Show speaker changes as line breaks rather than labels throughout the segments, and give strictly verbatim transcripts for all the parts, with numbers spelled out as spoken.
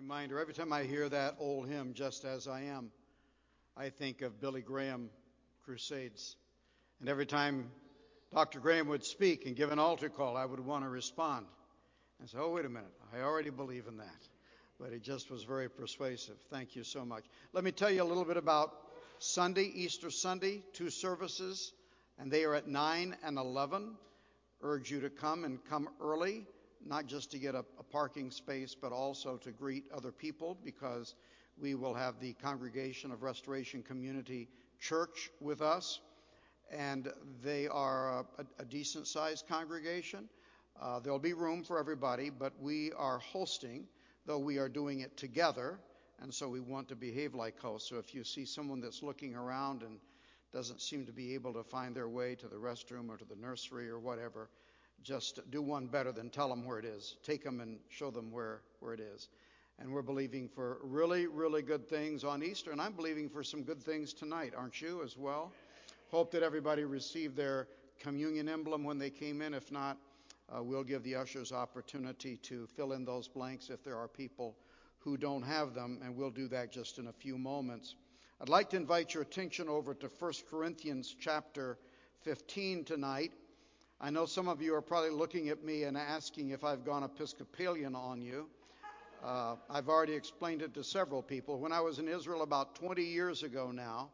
Reminder, every time I hear that old hymn, Just As I Am, I think of Billy Graham crusades. And every time Doctor Graham would speak and give an altar call, I would want to respond and say, oh, wait a minute, I already believe in that. But it just was very persuasive. Thank you so much. Let me tell you a little bit about Sunday, Easter Sunday, two services, and they are at nine and eleven. Urge you to come and come early, not just to get a, a parking space, but also to greet other people, because we will have the Congregation of Restoration Community Church with us, and they are a, a decent-sized congregation. Uh, there'll be room for everybody, but we are hosting, though we are doing it together, and so we want to behave like hosts. So if you see someone that's looking around and doesn't seem to be able to find their way to the restroom or to the nursery or whatever, just do one better than tell them where it is. Take them and show them where, where it is. And we're believing for really, really good things on Easter, and I'm believing for some good things tonight, aren't you, as well? Hope that everybody received their communion emblem when they came in. If not, uh, we'll give the ushers opportunity to fill in those blanks if there are people who don't have them, and we'll do that just in a few moments. I'd like to invite your attention over to First Corinthians chapter fifteen tonight. I know some of you are probably looking at me and asking if I've gone Episcopalian on you. Uh, I've already explained it to several people. When I was in Israel about twenty years ago now,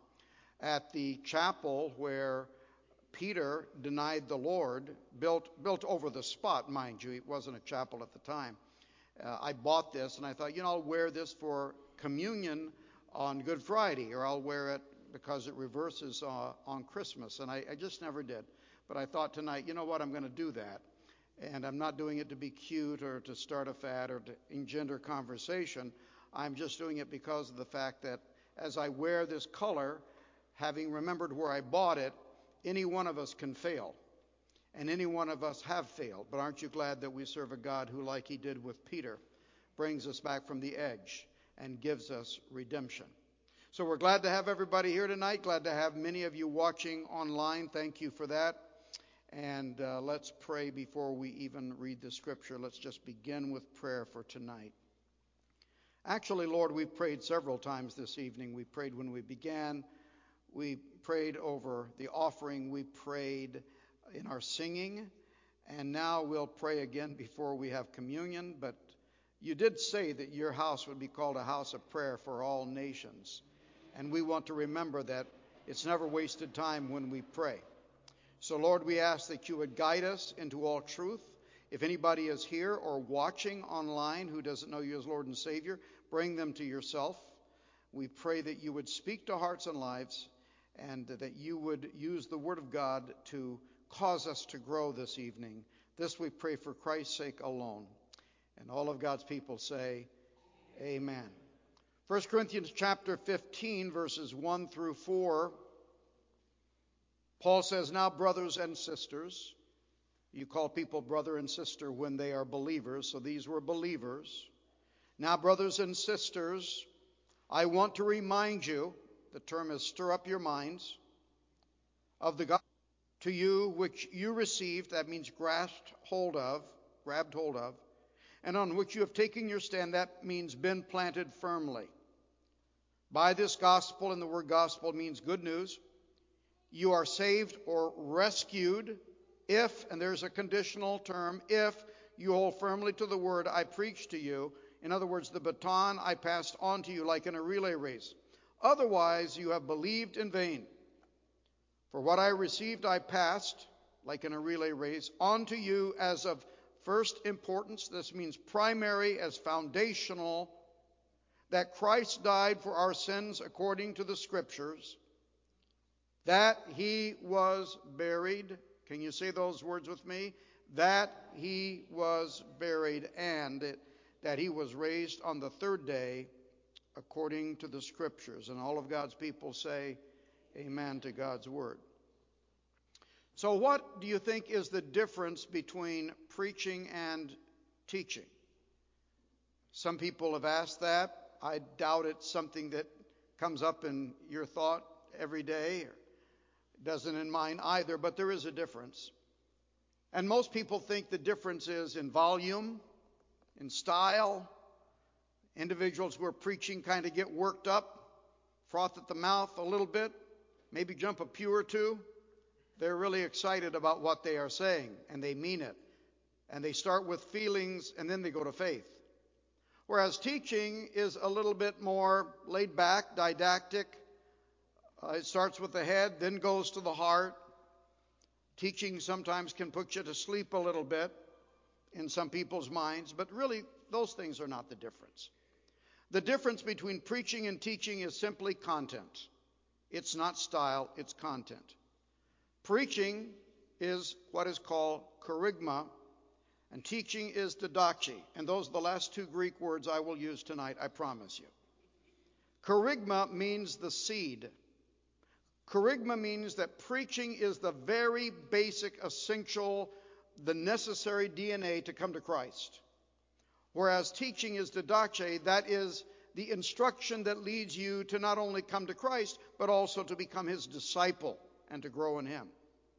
at the chapel where Peter denied the Lord, built built over the spot, mind you, it wasn't a chapel at the time. Uh, I bought this and I thought, you know, I'll wear this for communion on Good Friday, or I'll wear it because it reverses uh, on Christmas, and I, I just never did. But I thought tonight, you know what, I'm going to do that. And I'm not doing it to be cute or to start a fad or to engender conversation. I'm just doing it because of the fact that as I wear this color, having remembered where I bought it, any one of us can fail. And any one of us have failed. But aren't you glad that we serve a God who, like he did with Peter, brings us back from the edge and gives us redemption? So we're glad to have everybody here tonight. Glad to have many of you watching online. Thank you for that. And uh, let's pray before we even read the scripture. Let's just begin with prayer for tonight. Actually, Lord, we've prayed several times this evening. We prayed when we began. We prayed over the offering. We prayed in our singing. And now we'll pray again before we have communion. But you did say that your house would be called a house of prayer for all nations. And we want to remember that it's never wasted time when we pray. So, Lord, we ask that you would guide us into all truth. If anybody is here or watching online who doesn't know you as Lord and Savior, bring them to yourself. We pray that you would speak to hearts and lives, and that you would use the Word of God to cause us to grow this evening. This we pray for Christ's sake alone. And all of God's people say, amen. First Corinthians chapter fifteen, verses one through four. Paul says, now, brothers and sisters, you call people brother and sister when they are believers, so these were believers. Now, brothers and sisters, I want to remind you, the term is stir up your minds, of the gospel to you which you received, that means grasped hold of, grabbed hold of, and on which you have taken your stand, that means been planted firmly. By this gospel, and the word gospel means good news, you are saved or rescued if, and there's a conditional term, if you hold firmly to the word I preached to you. In other words, the baton I passed on to you like in a relay race. Otherwise, you have believed in vain. For what I received I passed, like in a relay race, on to you as of first importance. This means primary, as foundational, that Christ died for our sins according to the Scriptures, that he was buried. Can you say those words with me? That he was buried, and it, that he was raised on the third day according to the Scriptures. And all of God's people say amen to God's word. So what do you think is the difference between preaching and teaching? Some people have asked that. I doubt it's something that comes up in your thought every day, or doesn't in mine either, but there is a difference. And most people think the difference is in volume, in style, Individuals who are preaching kind of get worked up, froth at the mouth a little bit, maybe jump a pew or two. They're really excited about what they are saying, and they mean it. And they start with feelings, and then they go to faith. Whereas teaching is a little bit more laid back, didactic. Uh, it starts with the head, then goes to the heart. Teaching sometimes can put you to sleep a little bit in some people's minds, but really those things are not the difference. The difference between preaching and teaching is simply content. It's not style, it's content. Preaching is what is called kerygma, and teaching is didache. And those are the last two Greek words I will use tonight, I promise you. Kerygma means the seed. Kerygma means that preaching is the very basic, essential, the necessary D N A to come to Christ. Whereas teaching is didache, that is the instruction that leads you to not only come to Christ, but also to become his disciple and to grow in him.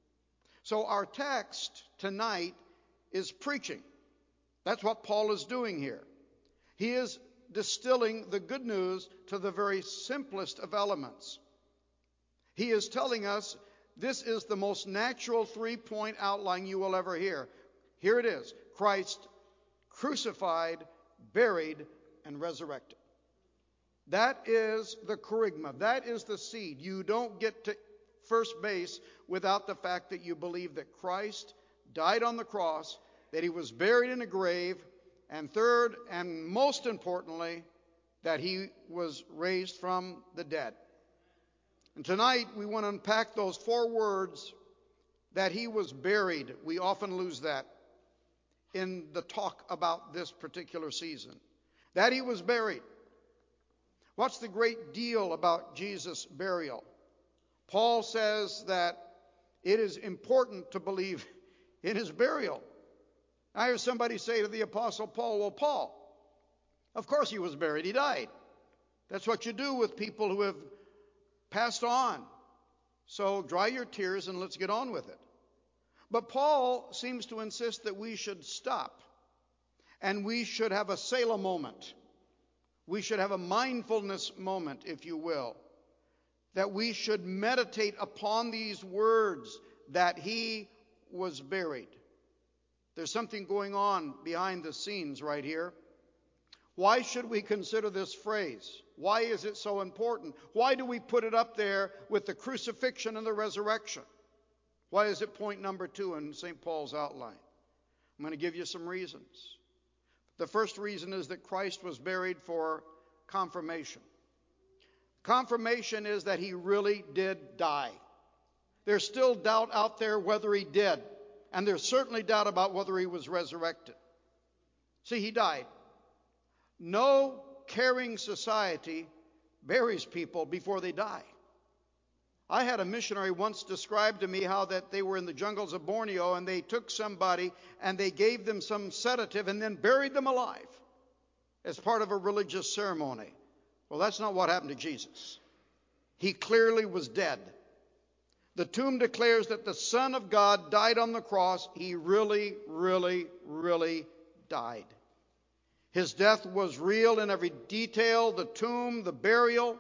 So our text tonight is preaching. That's what Paul is doing here. He is distilling the good news to the very simplest of elements. He is telling us this is the most natural three-point outline you will ever hear. Here it is. Christ crucified, buried, and resurrected. That is the kerygma. That is the seed. You don't get to first base without the fact that you believe that Christ died on the cross, that he was buried in a grave, and third, and most importantly, that he was raised from the dead. And tonight we want to unpack those four words, that he was buried. We often lose that in the talk about this particular season. That he was buried. What's the great deal about Jesus' burial? Paul says that it is important to believe in his burial. I hear somebody say to the Apostle Paul, well, Paul, of course he was buried. He died. That's what you do with people who have passed on. So dry your tears and let's get on with it. But Paul seems to insist that we should stop and we should have a Selah moment. We should have a mindfulness moment, if you will, that we should meditate upon these words that he was buried. There's something going on behind the scenes right here. Why should we consider this phrase? Why is it so important? Why do we put it up there with the crucifixion and the resurrection? Why is it point number two in Saint Paul's outline? I'm going to give you some reasons. The first reason is that Christ was buried for confirmation. Confirmation is that he really did die. There's still doubt out there whether he did. And there's certainly doubt about whether he was resurrected. See, he died. No caring society buries people before they die. I had a missionary once describe to me how that they were in the jungles of Borneo and they took somebody and they gave them some sedative and then buried them alive as part of a religious ceremony. Well, that's not what happened to Jesus. He clearly was dead. The tomb declares that the Son of God died on the cross. He really, really, really died. His death was real in every detail, the tomb, the burial.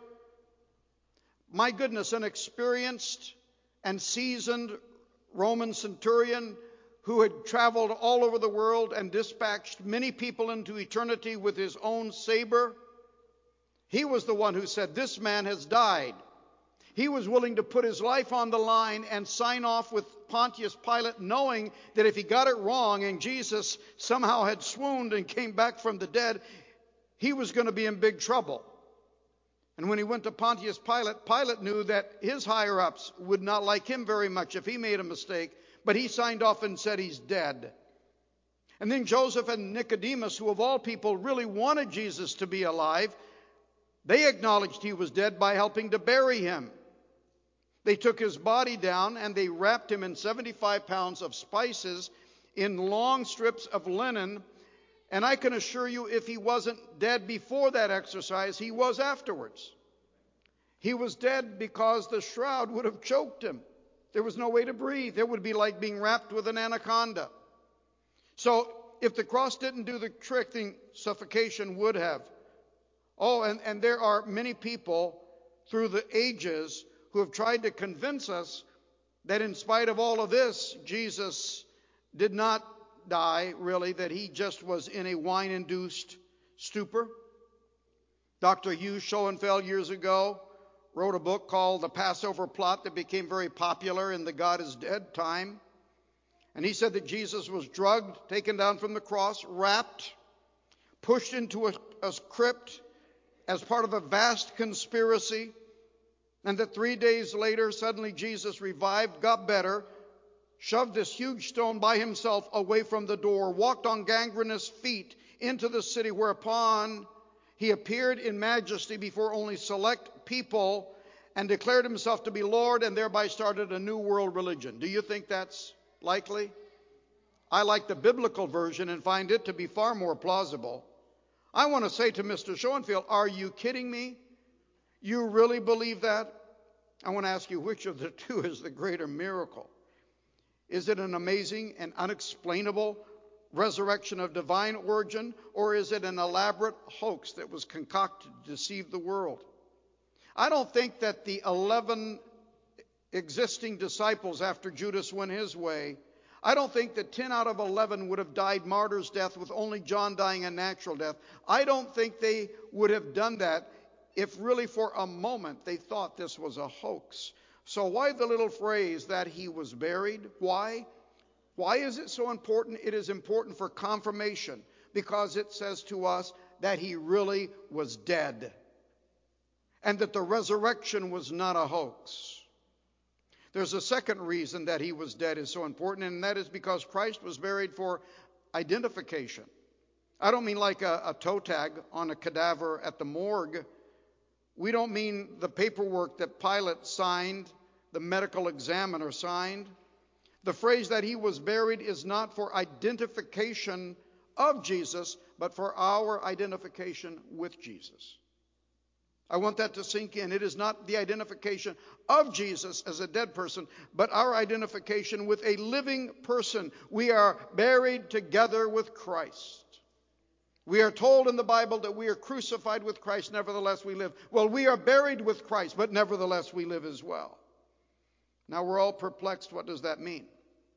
My goodness, an experienced and seasoned Roman centurion who had traveled all over the world and dispatched many people into eternity with his own saber. He was the one who said, "This man has died." He was willing to put his life on the line and sign off with Pontius Pilate, knowing that if he got it wrong and Jesus somehow had swooned and came back from the dead, he was going to be in big trouble. And when he went to Pontius Pilate, Pilate knew that his higher-ups would not like him very much if he made a mistake, but he signed off and said he's dead. And then Joseph and Nicodemus, who of all people really wanted Jesus to be alive, they acknowledged he was dead by helping to bury him. They took his body down and they wrapped him in seventy-five pounds of spices in long strips of linen. And I can assure you, if he wasn't dead before that exercise, he was afterwards. He was dead because the shroud would have choked him. There was no way to breathe. It would be like being wrapped with an anaconda. So if the cross didn't do the trick, then suffocation would have. Oh, and, and there are many people through the ages who have tried to convince us that in spite of all of this, Jesus did not die, really, that he just was in a wine-induced stupor. Doctor Hugh Schoenfeld years ago wrote a book called The Passover Plot that became very popular in the God is Dead time. And he said that Jesus was drugged, taken down from the cross, wrapped, pushed into a, a crypt as part of a vast conspiracy, and that three days later, suddenly Jesus revived, got better, shoved this huge stone by himself away from the door, walked on gangrenous feet into the city, whereupon he appeared in majesty before only select people and declared himself to be Lord, and thereby started a new world religion. Do you think that's likely? I like the biblical version and find it to be far more plausible. I want to say to Mister Schoenfeld, are you kidding me? You really believe that? I want to ask you, which of the two is the greater miracle? Is it an amazing and unexplainable resurrection of divine origin, or is it an elaborate hoax that was concocted to deceive the world? I don't think that the eleven existing disciples after Judas went his way, I don't think that ten out of eleven would have died martyr's death with only John dying a natural death. I don't think they would have done that if really for a moment they thought this was a hoax. So why the little phrase that he was buried? Why? Why is it so important? It is important for confirmation because it says to us that he really was dead and that the resurrection was not a hoax. There's a second reason that he was dead is so important, and that is because Christ was buried for identification. I don't mean like a, a toe tag on a cadaver at the morgue. We don't mean the paperwork that Pilate signed, the medical examiner signed. The phrase that he was buried is not for identification of Jesus, but for our identification with Jesus. I want that to sink in. It is not the identification of Jesus as a dead person, but our identification with a living person. We are buried together with Christ. We are told in the Bible that we are crucified with Christ, nevertheless we live. Well, we are buried with Christ, but nevertheless we live as well. Now we're all perplexed. What does that mean?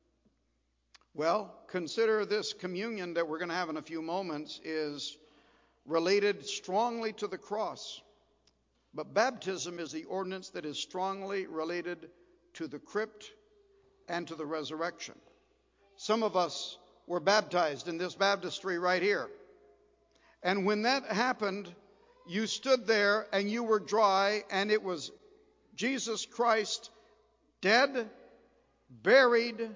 Well, consider this communion that we're going to have in a few moments is related strongly to the cross. But baptism is the ordinance that is strongly related to the crypt and to the resurrection. Some of us were baptized in this baptistry right here. And when that happened, you stood there and you were dry, and it was Jesus Christ dead, buried,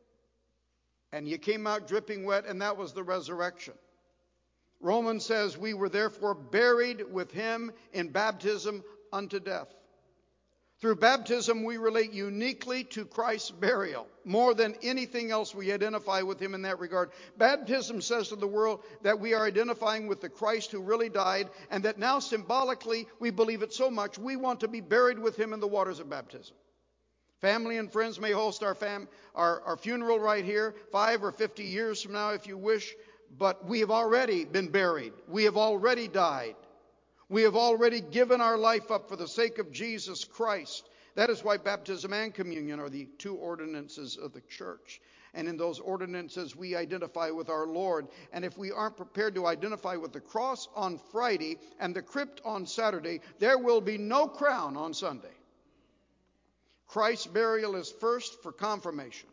and you came out dripping wet, and that was the resurrection. Romans says we were therefore buried with him in baptism unto death. Through baptism we relate uniquely to Christ's burial. More than anything else we identify with him in that regard. Baptism says to the world that we are identifying with the Christ who really died, and that now symbolically we believe it so much we want to be buried with him in the waters of baptism. Family and friends may host our, fam- our, our funeral right here five or fifty years from now if you wish. But we have already been buried. We have already died. We have already given our life up for the sake of Jesus Christ. That is why baptism and communion are the two ordinances of the church. And in those ordinances, we identify with our Lord. And if we aren't prepared to identify with the cross on Friday and the crypt on Saturday, there will be no crown on Sunday. Christ's burial is first for confirmation.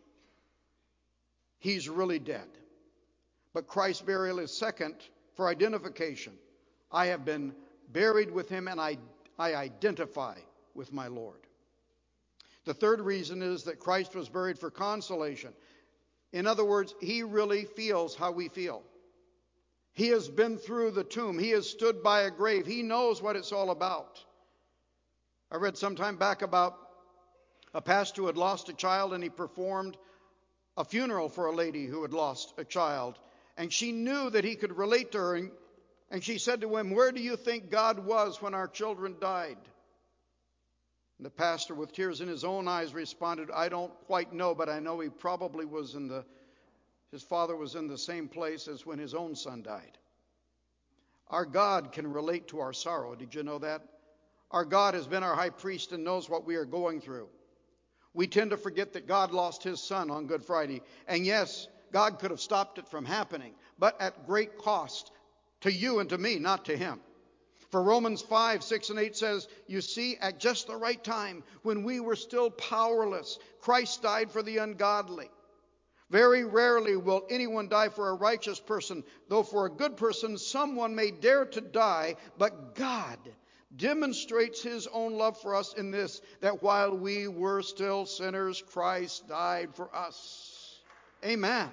He's really dead. But Christ's burial is second for identification. I have been buried with him, and I, I identify with my Lord. The third reason is that Christ was buried for consolation. In other words, he really feels how we feel. He has been through the tomb. He has stood by a grave. He knows what it's all about. I read some time back about a pastor who had lost a child, and he performed a funeral for a lady who had lost a child. And she knew that he could relate to her. And, and she said to him, "Where do you think God was when our children died?" And the pastor, with tears in his own eyes, responded, "I don't quite know, but I know he probably was in the, his father was in the same place as when his own son died." Our God can relate to our sorrow. Did you know that? Our God has been our high priest and knows what we are going through. We tend to forget that God lost his son on Good Friday. And yes, God could have stopped it from happening, but at great cost to you and to me, not to him. For Romans five, six, and eight says, you see, at just the right time, when we were still powerless, Christ died for the ungodly. Very rarely will anyone die for a righteous person, though for a good person someone may dare to die, but God demonstrates his own love for us in this, that while we were still sinners, Christ died for us. Amen.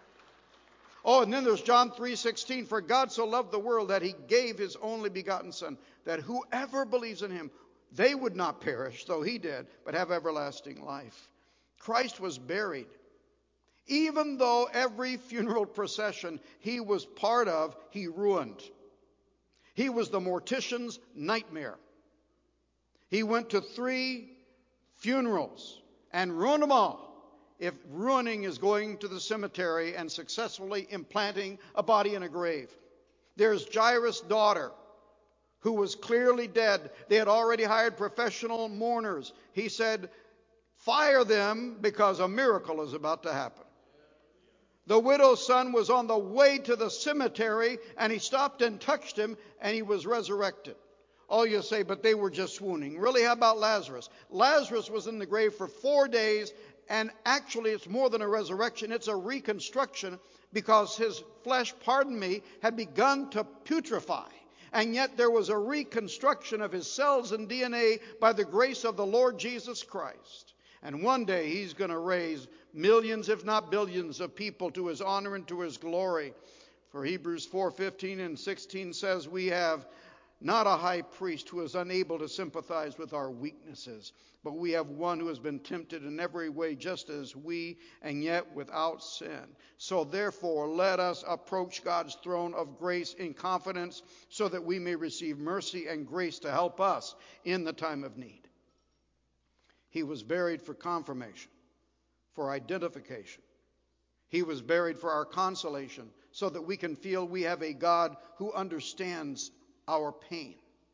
Oh, and then there's John three sixteen. For God so loved the world that he gave his only begotten Son, that whoever believes in him, they would not perish, though he did, but have everlasting life. Christ was buried. Even though every funeral procession he was part of, he ruined. He was the mortician's nightmare. He went to three funerals and ruined them all. If ruining is going to the cemetery and successfully implanting a body in a grave. There's Jairus' daughter, who was clearly dead. They had already hired professional mourners. He said, fire them because a miracle is about to happen. The widow's son was on the way to the cemetery, and he stopped and touched him, and he was resurrected. Oh, you say, but they were just swooning. Really, how about Lazarus? Lazarus was in the grave for four days, and actually it's more than a resurrection. It's a reconstruction, because his flesh, pardon me, had begun to putrefy. And yet there was a reconstruction of his cells and D N A by the grace of the Lord Jesus Christ. And one day he's going to raise millions, if not billions, of people to his honor and to his glory. For Hebrews four fifteen and sixteen says, we have not a high priest who is unable to sympathize with our weaknesses, but we have one who has been tempted in every way just as we, and yet without sin. So therefore, let us approach God's throne of grace in confidence, so that we may receive mercy and grace to help us in the time of need. He was buried for confirmation, for identification. He was buried for our consolation, so that we can feel we have a God who understands our pain.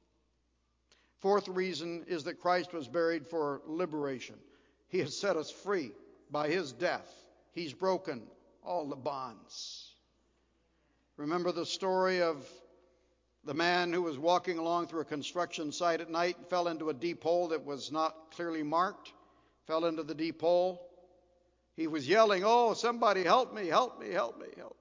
Fourth reason is that Christ was buried for liberation. He has set us free by his death. He's broken all the bonds. Remember the story of the man who was walking along through a construction site at night and fell into a deep hole that was not clearly marked, fell into the deep hole. He was yelling, oh, somebody help me, help me, help me, help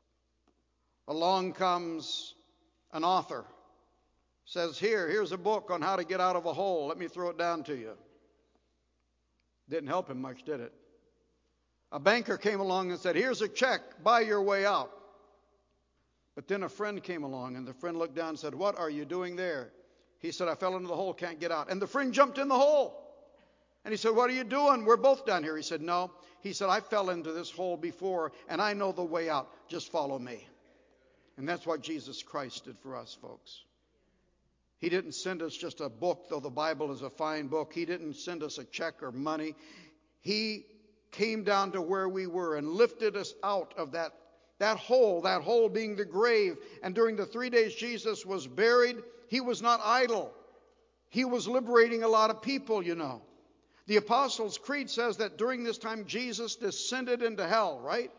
me. Along comes an author, says, here, here's a book on how to get out of a hole. Let me throw it down to you. Didn't help him much, did it? A banker came along and said, here's a check, buy your way out. But then a friend came along, and the friend looked down and said, what are you doing there? He said, I fell into the hole, can't get out. And the friend jumped in the hole. And he said, what are you doing? We're both down here. He said, no. He said, I fell into this hole before, and I know the way out. Just follow me. And that's what Jesus Christ did for us, folks. He didn't send us just a book, though the Bible is a fine book. He didn't send us a check or money. He came down to where we were and lifted us out of that, that hole, that hole being the grave. And during the three days Jesus was buried, he was not idle. He was liberating a lot of people, you know. The Apostles' Creed says that during this time Jesus descended into hell, right?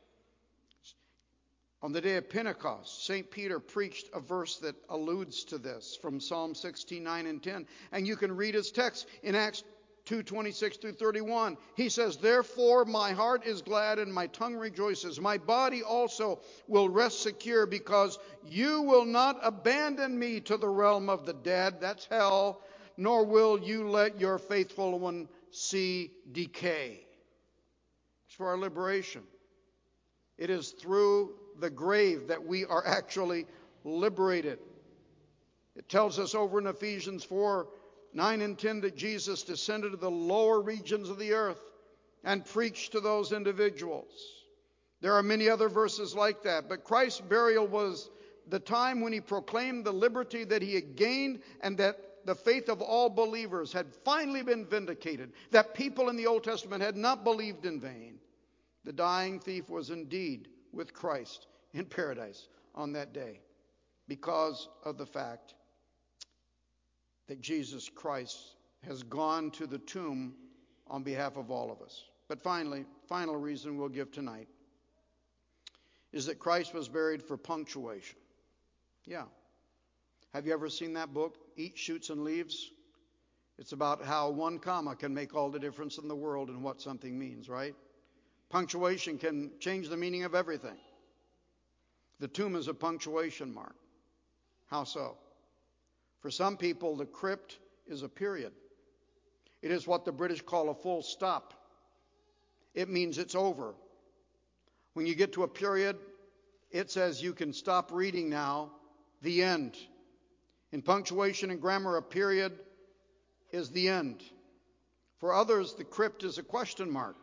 On the day of Pentecost, Saint Peter preached a verse that alludes to this from Psalm sixteen, nine and ten. And you can read his text in Acts two, twenty-six through thirty-one. He says, therefore my heart is glad and my tongue rejoices. My body also will rest secure, because you will not abandon me to the realm of the dead, that's hell, nor will you let your faithful one see decay. It's for our liberation. It is through the grave that we are actually liberated. It tells us over in Ephesians four, nine and ten that Jesus descended to the lower regions of the earth and preached to those individuals. There are many other verses like that, but Christ's burial was the time when he proclaimed the liberty that he had gained, and that the faith of all believers had finally been vindicated, that people in the Old Testament had not believed in vain. The dying thief was indeed with Christ in paradise on that day. because of the fact that Jesus Christ has gone to the tomb on behalf of all of us. But finally, final reason we'll give tonight is that Christ was buried for punctuation. Yeah. Have you ever seen that book, Eat, Shoots, and Leaves? It's about how one comma can make all the difference in the world and what something means, right? Punctuation can change the meaning of everything. The tomb is a punctuation mark. How so? For some people, the crypt is a period. It is what the British call a full stop. It means it's over. When you get to a period, it says you can stop reading now, the end. In punctuation and grammar, a period is the end. For others, the crypt is a question mark.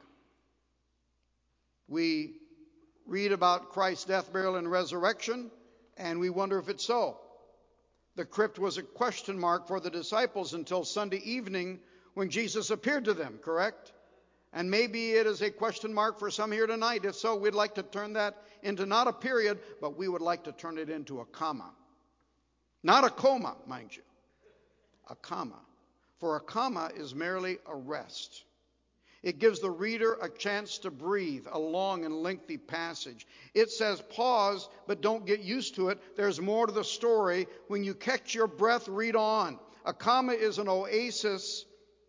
We read about Christ's death, burial, and resurrection, and we wonder if it's so. The crypt was a question mark for the disciples until Sunday evening when Jesus appeared to them, correct? And maybe it is a question mark for some here tonight. If so, we'd like to turn that into not a period, but we would like to turn it into a comma. Not a coma, mind you. A comma. For a comma is merely a rest. It gives the reader a chance to breathe a long and lengthy passage. It says pause, but don't get used to it. There's more to the story. When you catch your breath, read on. A comma is an oasis.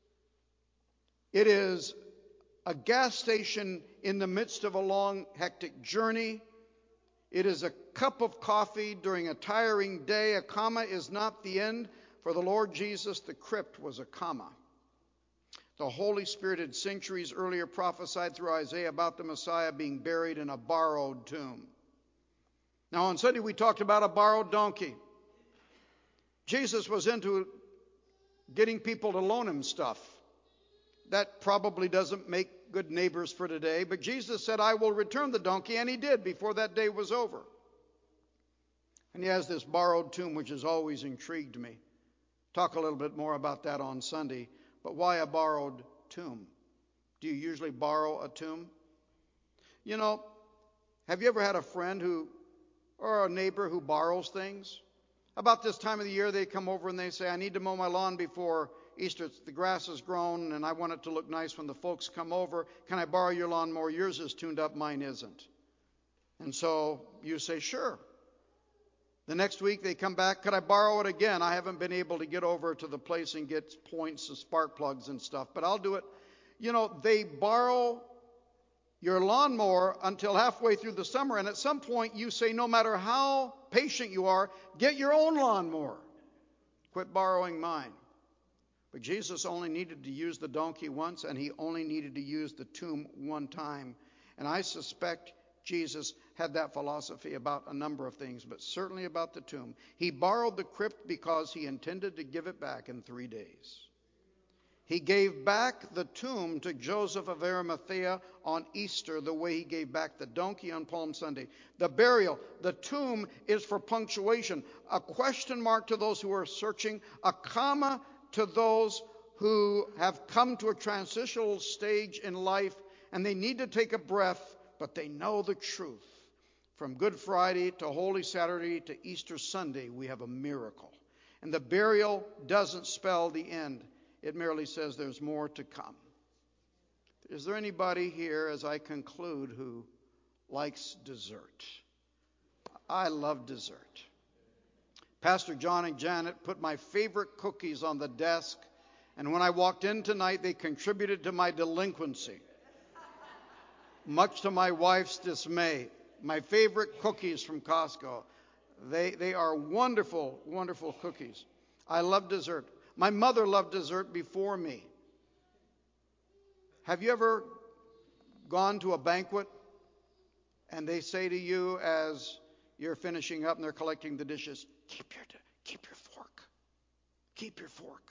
It is a gas station in the midst of a long, hectic journey. It is a cup of coffee during a tiring day. A comma is not the end. For the Lord Jesus, the crypt was a comma. The Holy Spirit had centuries earlier prophesied through Isaiah about the Messiah being buried in a borrowed tomb. Now on Sunday we talked about a borrowed donkey. Jesus was into getting people to loan him stuff. That probably doesn't make good neighbors for today, but Jesus said, I will return the donkey, and he did before that day was over. And he has this borrowed tomb, which has always intrigued me. Talk a little bit more about that on Sunday. But why a borrowed tomb? Do you usually borrow a tomb? You know, have you ever had a friend who, or a neighbor who borrows things? About this time of the year, they come over and they say, I need to mow my lawn before Easter. The grass is grown and I want it to look nice when the folks come over. Can I borrow your lawnmower? Yours is tuned up, mine isn't. And so you say, sure. The next week they come back, could I borrow it again? I haven't been able to get over to the place and get points and spark plugs and stuff, but I'll do it. You know, they borrow your lawnmower until halfway through the summer, and at some point you say, no matter how patient you are, get your own lawnmower. Quit borrowing mine. But Jesus only needed to use the donkey once, and he only needed to use the tomb one time. And I suspect Jesus had that philosophy about a number of things, but certainly about the tomb. He borrowed the crypt because he intended to give it back in three days. He gave back the tomb to Joseph of Arimathea on Easter the way he gave back the donkey on Palm Sunday. The burial, the tomb is for punctuation, a question mark to those who are searching, a comma to those who have come to a transitional stage in life and they need to take a breath, but they know the truth. From Good Friday to Holy Saturday to Easter Sunday, we have a miracle. And the burial doesn't spell the end. It merely says there's more to come. Is there anybody here, as I conclude, who likes dessert? I love dessert. Pastor John and Janet put my favorite cookies on the desk, and when I walked in tonight, they contributed to my delinquency, much to my wife's dismay. My favorite cookies from Costco. They, they are wonderful, wonderful cookies. I love dessert. My mother loved dessert before me. Have you ever gone to a banquet and they say to you as you're finishing up and they're collecting the dishes, keep your, keep your fork. Keep your fork.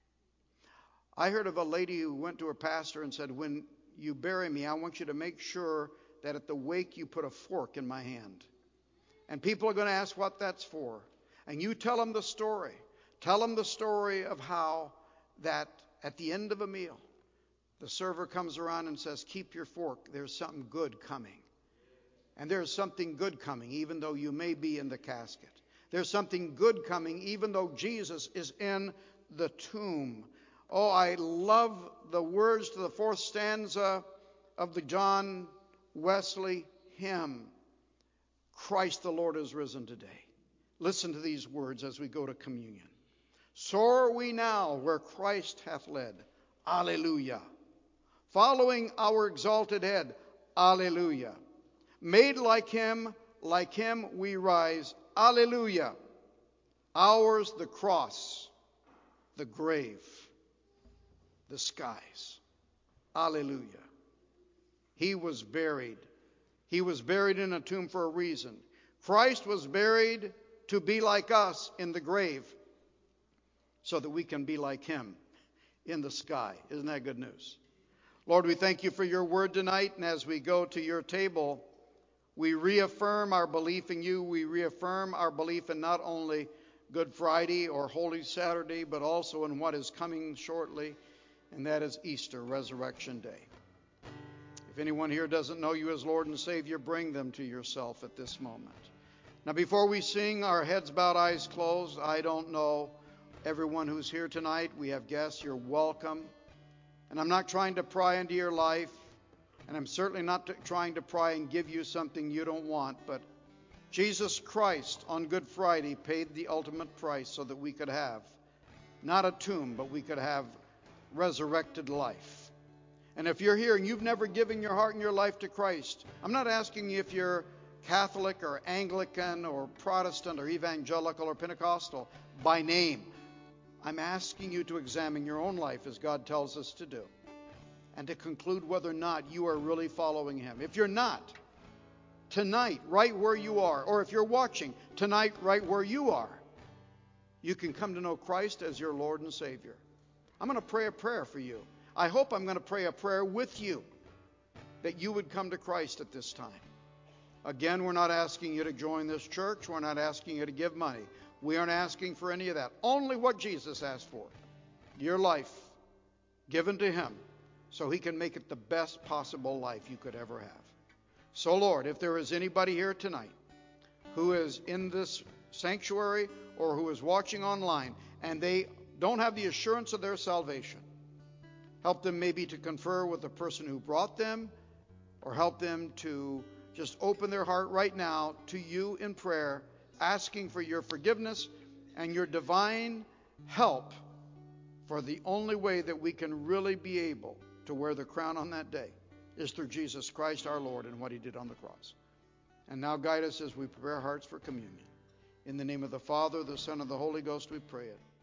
I heard of a lady who went to her pastor and said, when you bury me, I want you to make sure that at the wake you put a fork in my hand. And people are going to ask what that's for. And you tell them the story. Tell them the story of how that at the end of a meal, the server comes around and says, keep your fork. There's something good coming. And there's something good coming, even though you may be in the casket. There's something good coming, even though Jesus is in the tomb. Oh, I love the words to the fourth stanza of the John Wesley hymn, Christ the Lord is risen today. Listen to these words as we go to communion. Soar we now where Christ hath led. Alleluia. Following our exalted head. Alleluia. Made like him, like him we rise. Alleluia. Ours the cross, the grave, the skies. Alleluia. He was buried. He was buried in a tomb for a reason. Christ was buried to be like us in the grave so that we can be like him in the sky. Isn't that good news? Lord, we thank you for your word tonight, and as we go to your table, we reaffirm our belief in you. We reaffirm our belief in not only Good Friday or Holy Saturday, but also in what is coming shortly, and that is Easter, Resurrection Day. If anyone here doesn't know you as Lord and Savior, bring them to yourself at this moment. Now, before we sing, our heads bowed, eyes closed, I don't know everyone who's here tonight. We have guests. You're welcome. And I'm not trying to pry into your life, and I'm certainly not t- trying to pry and give you something you don't want, but Jesus Christ on Good Friday paid the ultimate price so that we could have not a tomb, but we could have resurrected life. And if you're here and you've never given your heart and your life to Christ, I'm not asking you if you're Catholic or Anglican or Protestant or Evangelical or Pentecostal by name. I'm asking you to examine your own life as God tells us to do, and to conclude whether or not you are really following him. If you're not, tonight, right where you are, or if you're watching, tonight, right where you are, you can come to know Christ as your Lord and Savior. I'm going to pray a prayer for you. I hope I'm going to pray a prayer with you that you would come to Christ at this time. Again, we're not asking you to join this church. We're not asking you to give money. We aren't asking for any of that. Only what Jesus asked for. Your life given to him so he can make it the best possible life you could ever have. So, Lord, if there is anybody here tonight who is in this sanctuary or who is watching online and they don't have the assurance of their salvation, help them maybe to confer with the person who brought them, or help them to just open their heart right now to you in prayer, asking for your forgiveness and your divine help, for the only way that we can really be able to wear the crown on that day is through Jesus Christ our Lord and what he did on the cross. And now guide us as we prepare our hearts for communion. In the name of the Father, the Son, and the Holy Ghost we pray it.